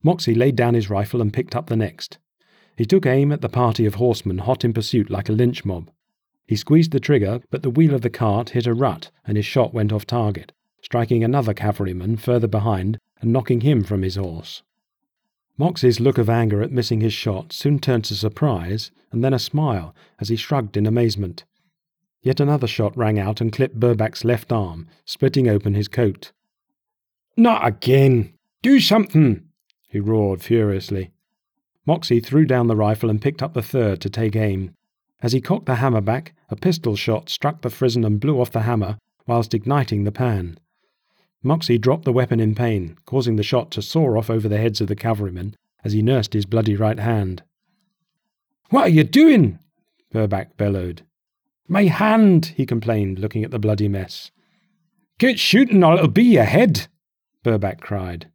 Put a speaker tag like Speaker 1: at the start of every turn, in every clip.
Speaker 1: Moxie laid down his rifle and picked up the next. He took aim at the party of horsemen hot in pursuit like a lynch mob. He squeezed the trigger, but the wheel of the cart hit a rut and his shot went off target, striking another cavalryman further behind and knocking him from his horse. Moxie's look of anger at missing his shot soon turned to surprise and then a smile as he shrugged in amazement. Yet another shot rang out and clipped Burback's left arm, splitting open his coat. "Not again! Do something!" he roared furiously. Moxie threw down the rifle and picked up the third to take aim. As he cocked the hammer back, a pistol shot struck the frizzen and blew off the hammer whilst igniting the pan. Moxie dropped the weapon in pain, causing the shot to soar off over the heads of the cavalrymen as he nursed his bloody right hand. "What are you doing?" Burback bellowed. "My hand," he complained, looking at the bloody mess. "Get shooting or it'll be your head," Burback cried.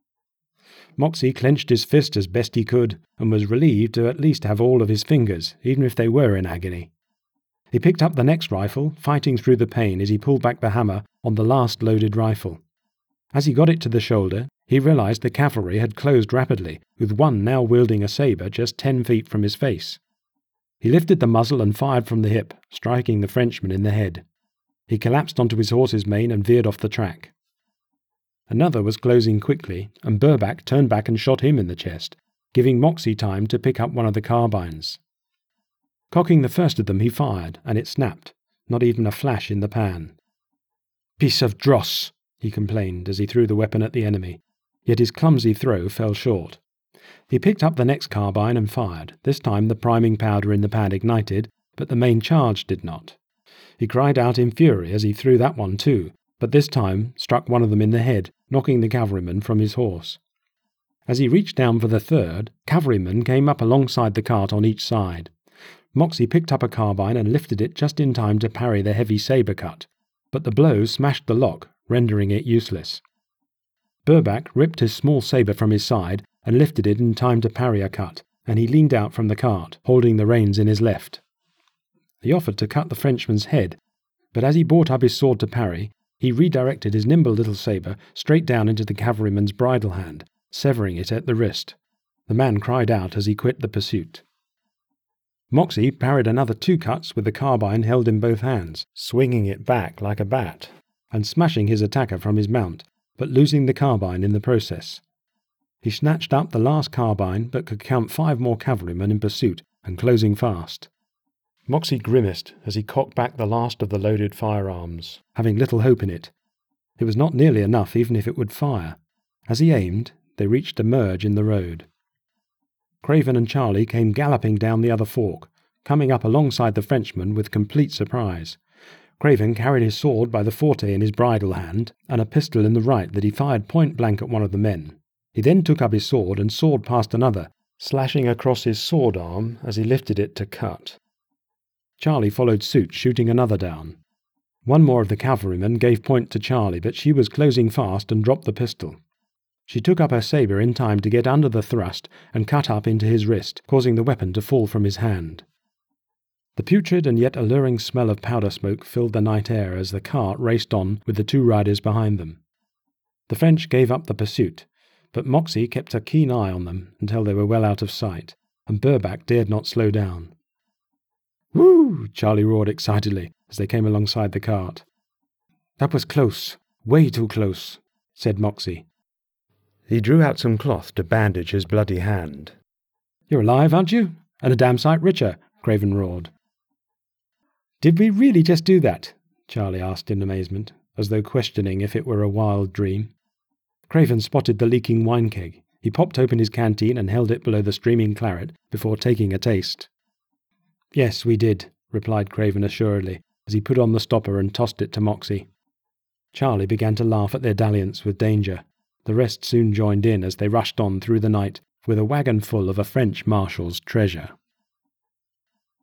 Speaker 1: Moxie clenched his fist as best he could, and was relieved to at least have all of his fingers, even if they were in agony. He picked up the next rifle, fighting through the pain as he pulled back the hammer on the last loaded rifle. As he got it to the shoulder, he realized the cavalry had closed rapidly, with one now wielding a sabre just 10 feet from his face. He lifted the muzzle and fired from the hip, striking the Frenchman in the head. He collapsed onto his horse's mane and veered off the track. Another was closing quickly, and Burback turned back and shot him in the chest, giving Moxie time to pick up one of the carbines. Cocking the first of them, he fired, and it snapped, not even a flash in the pan. "Piece of dross," he complained as he threw the weapon at the enemy, yet his clumsy throw fell short. He picked up the next carbine and fired. This time the priming powder in the pan ignited, but the main charge did not. He cried out in fury as he threw that one too, but this time struck one of them in the head, knocking the cavalryman from his horse. As he reached down for the third, cavalrymen came up alongside the cart on each side. Moxie picked up a carbine and lifted it just in time to parry the heavy sabre cut, but the blow smashed the lock, rendering it useless. Burback ripped his small sabre from his side and lifted it in time to parry a cut, and he leaned out from the cart, holding the reins in his left. He offered to cut the Frenchman's head, but as he brought up his sword to parry, he redirected his nimble little sabre straight down into the cavalryman's bridle hand, severing it at the wrist. The man cried out as he quit the pursuit. Moxie parried another 2 cuts with the carbine held in both hands, swinging it back like a bat, and smashing his attacker from his mount, but losing the carbine in the process. He snatched up the last carbine, but could count 5 more cavalrymen in pursuit and closing fast. Moxie grimaced as he cocked back the last of the loaded firearms, having little hope in it. It was not nearly enough even if it would fire. As he aimed, they reached a merge in the road. Craven and Charlie came galloping down the other fork, coming up alongside the Frenchman with complete surprise. Craven carried his sword by the forte in his bridle hand, and a pistol in the right that he fired point-blank at one of the men. He then took up his sword and sawed past another, slashing across his sword arm as he lifted it to cut. Charlie followed suit, shooting another down. One more of the cavalrymen gave point to Charlie, but she was closing fast and dropped the pistol. She took up her sabre in time to get under the thrust and cut up into his wrist, causing the weapon to fall from his hand. The putrid and yet alluring smell of powder smoke filled the night air as the cart raced on with the 2 riders behind them. The French gave up the pursuit, but Moxie kept a keen eye on them until they were well out of sight, and Burback dared not slow down. "Woo!" Charlie roared excitedly as they came alongside the cart. "That was close, way too close," said Moxie. He drew out some cloth to bandage his bloody hand. "You're alive, aren't you? And a damn sight richer," Craven roared. "Did we really just do that?" Charlie asked in amazement, as though questioning if it were a wild dream. Craven spotted the leaking wine keg. He popped open his canteen and held it below the streaming claret before taking a taste. "Yes, we did," replied Craven assuredly, as he put on the stopper and tossed it to Moxie. Charlie began to laugh at their dalliance with danger. The rest soon joined in as they rushed on through the night with a wagon full of a French marshal's treasure.